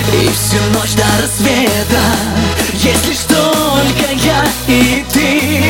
И всю ночь до рассвета есть лишь только я и ты.